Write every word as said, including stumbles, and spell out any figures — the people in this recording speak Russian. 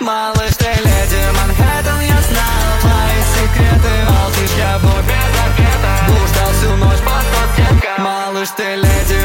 Малыш, ты леди Манхэттен, я знал твои секреты. Молчишь, я вновь без ответа. Блуждал всю ночь под подстилкой. Малыш, ты леди